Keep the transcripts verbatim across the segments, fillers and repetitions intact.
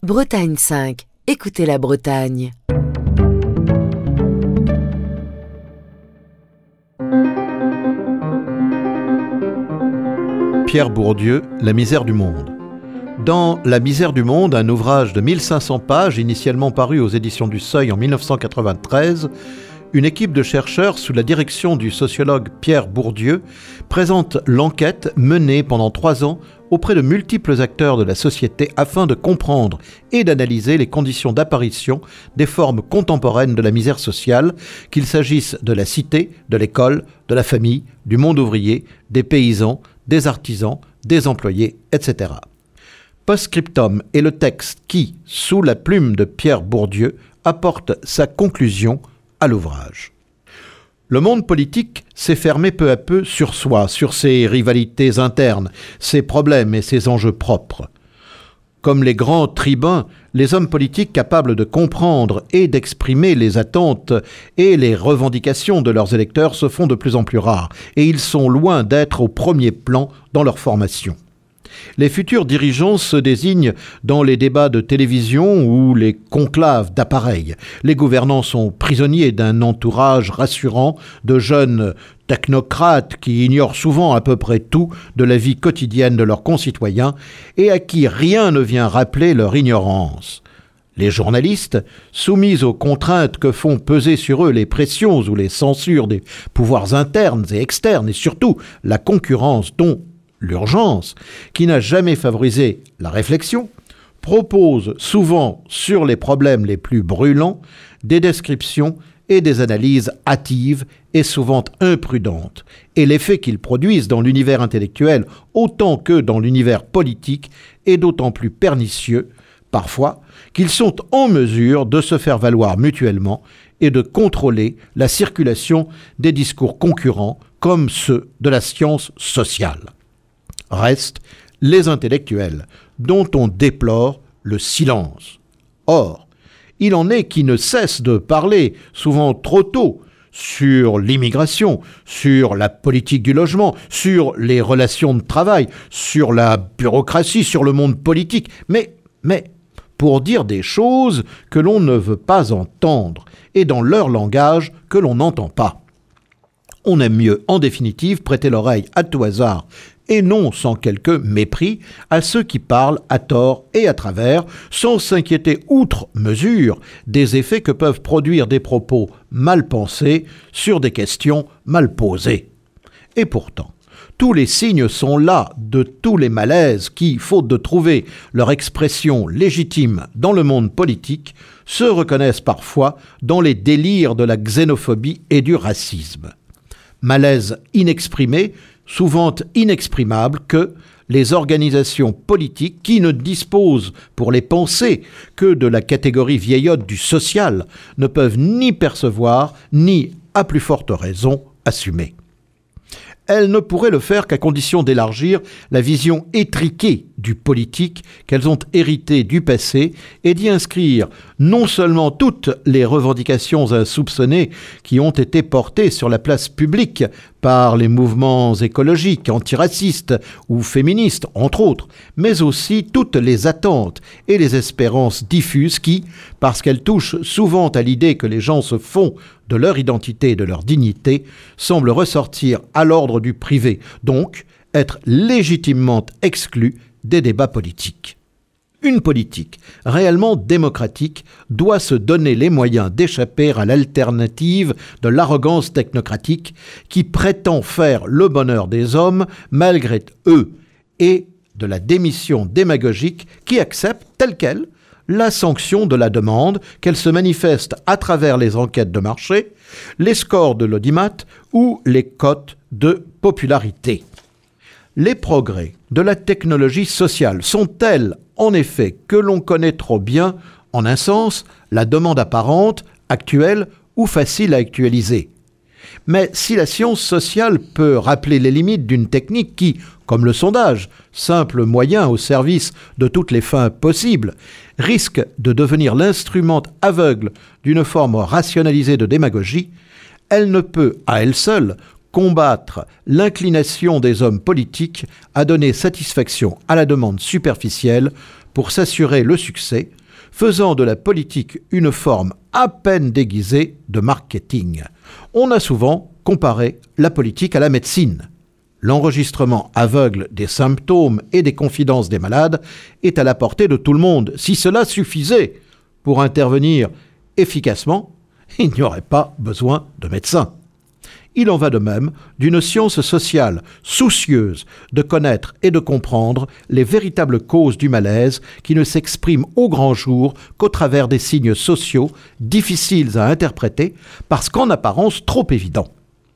Bretagne cinq. Écoutez la Bretagne. Pierre Bourdieu, La misère du monde. Dans La misère du monde, un ouvrage de mille cinq cents pages, initialement paru aux éditions du Seuil en mille neuf cent quatre-vingt-treize, une équipe de chercheurs sous la direction du sociologue Pierre Bourdieu présente l'enquête menée pendant trois ans auprès de multiples acteurs de la société afin de comprendre et d'analyser les conditions d'apparition des formes contemporaines de la misère sociale, qu'il s'agisse de la cité, de l'école, de la famille, du monde ouvrier, des paysans, des artisans, des employés, et cetera. Post-scriptum est le texte qui, sous la plume de Pierre Bourdieu, apporte sa conclusion à l'ouvrage. Le monde politique s'est fermé peu à peu sur soi, sur ses rivalités internes, ses problèmes et ses enjeux propres. Comme les grands tribuns, les hommes politiques capables de comprendre et d'exprimer les attentes et les revendications de leurs électeurs se font de plus en plus rares, et ils sont loin d'être au premier plan dans leur formation. Les futurs dirigeants se désignent dans les débats de télévision ou les conclaves d'appareils. Les gouvernants sont prisonniers d'un entourage rassurant de jeunes technocrates qui ignorent souvent à peu près tout de la vie quotidienne de leurs concitoyens et à qui rien ne vient rappeler leur ignorance. Les journalistes, soumis aux contraintes que font peser sur eux les pressions ou les censures des pouvoirs internes et externes et surtout la concurrence dont l'urgence, qui n'a jamais favorisé la réflexion, propose souvent sur les problèmes les plus brûlants des descriptions et des analyses hâtives et souvent imprudentes. Et l'effet qu'ils produisent dans l'univers intellectuel autant que dans l'univers politique est d'autant plus pernicieux, parfois, qu'ils sont en mesure de se faire valoir mutuellement et de contrôler la circulation des discours concurrents comme ceux de la science sociale. Restent les intellectuels, dont on déplore le silence. Or, il en est qui ne cessent de parler, souvent trop tôt, sur l'immigration, sur la politique du logement, sur les relations de travail, sur la bureaucratie, sur le monde politique, mais, mais pour dire des choses que l'on ne veut pas entendre et dans leur langage que l'on n'entend pas. On aime mieux, en définitive, prêter l'oreille à tout hasard et non sans quelque mépris à ceux qui parlent à tort et à travers, sans s'inquiéter outre mesure des effets que peuvent produire des propos mal pensés sur des questions mal posées. Et pourtant, tous les signes sont là de tous les malaises qui, faute de trouver leur expression légitime dans le monde politique, se reconnaissent parfois dans les délires de la xénophobie et du racisme. Malaise inexprimé, souvent inexprimable, que les organisations politiques qui ne disposent pour les pensées que de la catégorie vieillotte du social ne peuvent ni percevoir, ni, à plus forte raison, assumer. Elles ne pourraient le faire qu'à condition d'élargir la vision étriquée du politique qu'elles ont hérité du passé et d'y inscrire non seulement toutes les revendications insoupçonnées qui ont été portées sur la place publique par les mouvements écologiques, antiracistes ou féministes, entre autres, mais aussi toutes les attentes et les espérances diffuses qui, parce qu'elles touchent souvent à l'idée que les gens se font de leur identité et de leur dignité, semblent ressortir à l'ordre du privé, donc être légitimement exclus des débats politiques. Une politique réellement démocratique doit se donner les moyens d'échapper à l'alternative de l'arrogance technocratique qui prétend faire le bonheur des hommes malgré eux et de la démission démagogique qui accepte telle qu'elle la sanction de la demande, qu'elle se manifeste à travers les enquêtes de marché, les scores de l'audimat ou les cotes de popularité. Les progrès de la technologie sociale sont tels, en effet, que l'on connaît trop bien, en un sens, la demande apparente, actuelle ou facile à actualiser. Mais si la science sociale peut rappeler les limites d'une technique qui, comme le sondage, simple moyen au service de toutes les fins possibles, risque de devenir l'instrument aveugle d'une forme rationalisée de démagogie, elle ne peut, à elle seule, combattre l'inclination des hommes politiques à donner satisfaction à la demande superficielle pour s'assurer le succès, faisant de la politique une forme à peine déguisée de marketing. On a souvent comparé la politique à la médecine. L'enregistrement aveugle des symptômes et des confidences des malades est à la portée de tout le monde. Si cela suffisait pour intervenir efficacement, il n'y aurait pas besoin de médecins. Il en va de même d'une science sociale soucieuse de connaître et de comprendre les véritables causes du malaise qui ne s'expriment au grand jour qu'au travers des signes sociaux difficiles à interpréter parce qu'en apparence trop évidents.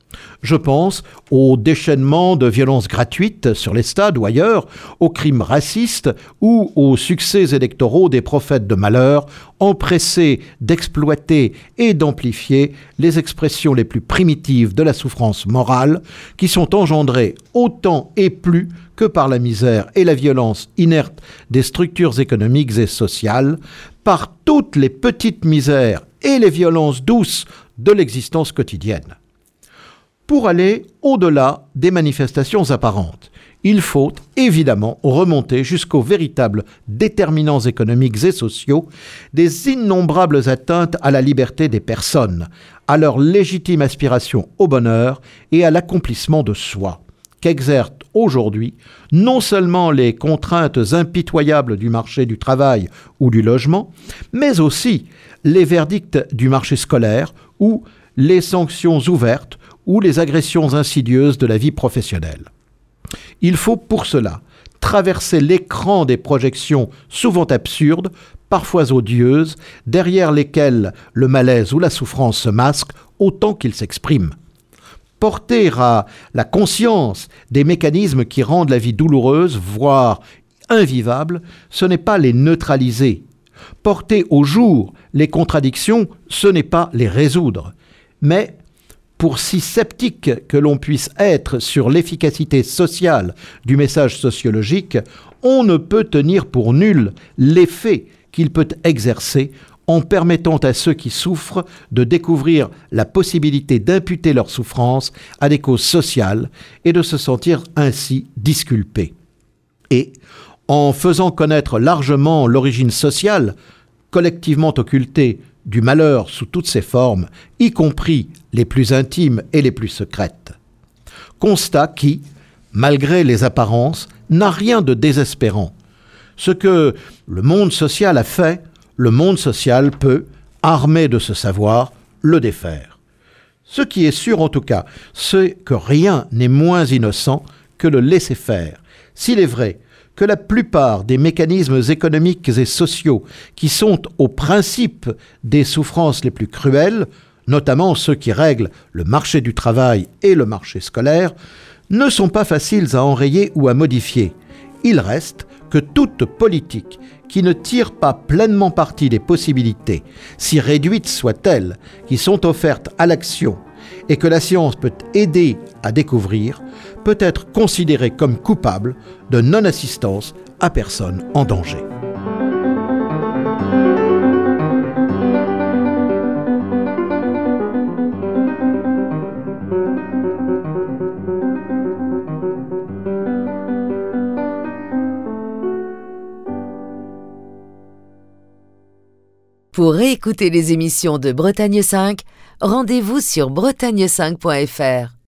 Je pense au déchaînement de violences gratuites sur les stades ou ailleurs, aux crimes racistes ou aux succès électoraux des prophètes de malheur, empressés d'exploiter et d'amplifier les expressions les plus primitives de la souffrance morale, qui sont engendrées autant et plus que par la misère et la violence inerte des structures économiques et sociales, par toutes les petites misères et les violences douces de l'existence quotidienne. Pour aller au-delà des manifestations apparentes, il faut évidemment remonter jusqu'aux véritables déterminants économiques et sociaux des innombrables atteintes à la liberté des personnes, à leur légitime aspiration au bonheur et à l'accomplissement de soi, qu'exercent aujourd'hui non seulement les contraintes impitoyables du marché du travail ou du logement, mais aussi les verdicts du marché scolaire ou les sanctions ouvertes ou les agressions insidieuses de la vie professionnelle. Il faut pour cela traverser l'écran des projections souvent absurdes, parfois odieuses, derrière lesquelles le malaise ou la souffrance se masquent autant qu'ils s'expriment. Porter à la conscience des mécanismes qui rendent la vie douloureuse, voire invivable, ce n'est pas les neutraliser. Porter au jour les contradictions, ce n'est pas les résoudre. Mais pour si sceptique que l'on puisse être sur l'efficacité sociale du message sociologique, on ne peut tenir pour nul l'effet qu'il peut exercer en permettant à ceux qui souffrent de découvrir la possibilité d'imputer leur souffrance à des causes sociales et de se sentir ainsi disculpés. Et, en faisant connaître largement l'origine sociale, collectivement occultée, du malheur sous toutes ses formes, y compris les plus intimes et les plus secrètes. Constat qui, malgré les apparences, n'a rien de désespérant. Ce que le monde social a fait, le monde social peut, armé de ce savoir, le défaire. Ce qui est sûr en tout cas, c'est que rien n'est moins innocent que le laisser-faire. S'il est vrai que la plupart des mécanismes économiques et sociaux qui sont au principe des souffrances les plus cruelles, notamment ceux qui règlent le marché du travail et le marché scolaire, ne sont pas faciles à enrayer ou à modifier. Il reste que toute politique qui ne tire pas pleinement parti des possibilités, si réduites soient-elles, qui sont offertes à l'action et que la science peut aider à découvrir, peut être considérée comme coupable de non-assistance à personne en danger. Pour réécouter les émissions de Bretagne cinq, rendez-vous sur bretagne cinq point f r.